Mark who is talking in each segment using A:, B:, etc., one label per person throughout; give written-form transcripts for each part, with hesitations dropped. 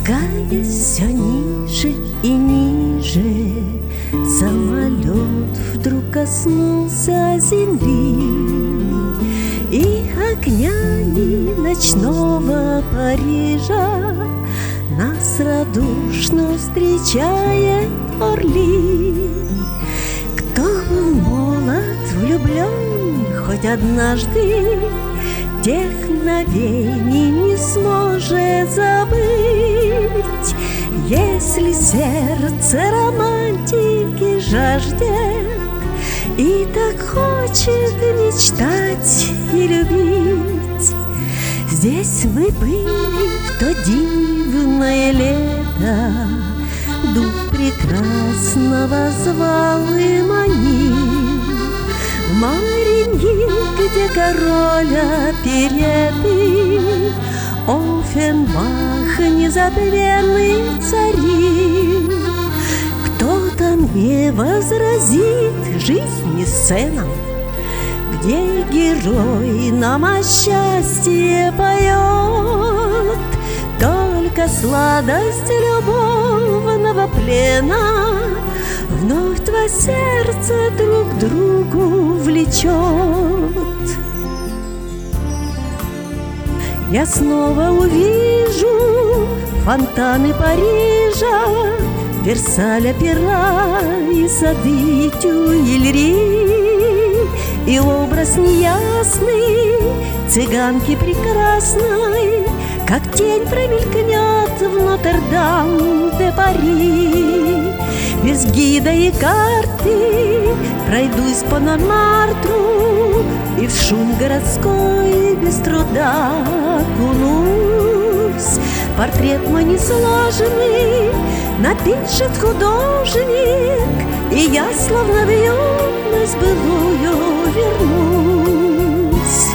A: Спускаясь все ниже и ниже, самолет вдруг коснулся земли, и огнями ночного Парижа нас радушно встречает Орли. Кто был молод, влюблен хоть однажды, тех мгновений не сможет забыть. Если сердце романтики жаждет и так хочет мечтать и любить, здесь мы были в то дивное лето, дух прекрасного звал и манил. В Мариньи, где король опереты, Оффенбах незабвенный царил. Кто-то мне возразит: жизнь не сцена, где герой нам о счастье поет. Только сладость любовного плена вновь твое сердце друг к другу влечет. Я снова увижу фонтаны Парижа, Версаль, опера и сады Тюильри, и образ неясный цыганки прекрасной, как тень промелькнет в Нотр-Дам-де-Пари. Без гида и карты пройдусь по Монмартру, и в шум городской без труда окунусь. Портрет мой несложенный напишет художник, и я словно в юность былую вернусь.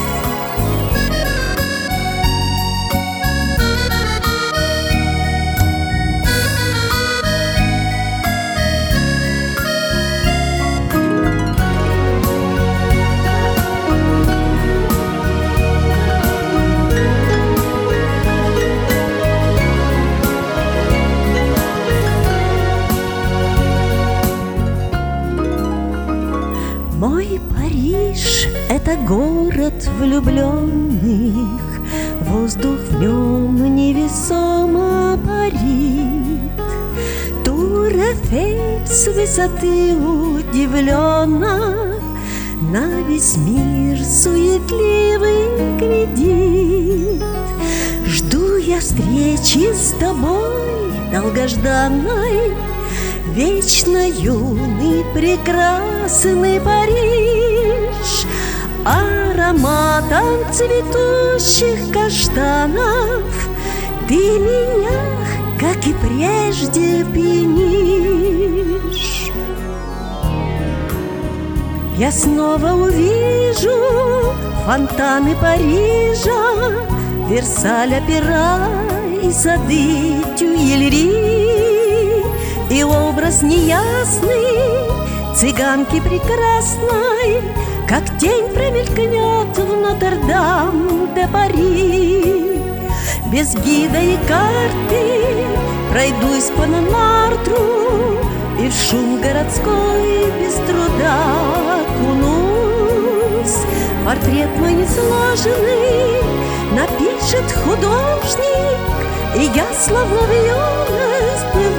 A: Мой Париж — это город влюбленных, воздух в нем невесомо парит. Тур-Эйфель с высоты удивленно на весь мир суетливый глядит. Жду я встречи с тобой долгожданной, вечно юный, прекрасный Париж, ароматом цветущих каштанов ты меня, как и прежде, пьянишь. Я снова увижу фонтаны Парижа, Версаль, опера и сады Тюильри, и образ неясный цыганки прекрасной, как тень промелькнет в Нотр-Дам-де-Пари. Без гида и карты пройдусь по Монмартру, и в шум городской без труда окунусь. Портрет мой несложенный напишет художник, и я словно в юность